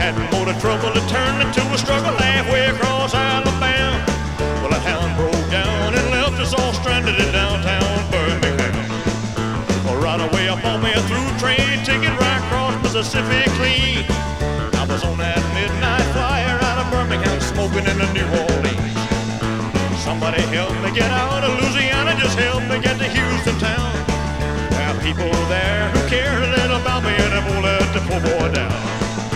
Had more to trouble, it turned into a struggle halfway across Alabama. Well, a hound broke down and left us all stranded in downtown Birmingham. Well, right away I bought me a through train ticket right across Mississippi clean. I was on that midnight flyer out of Birmingham, smoking into New Orleans. Somebody help me get out of Louisiana, just help me get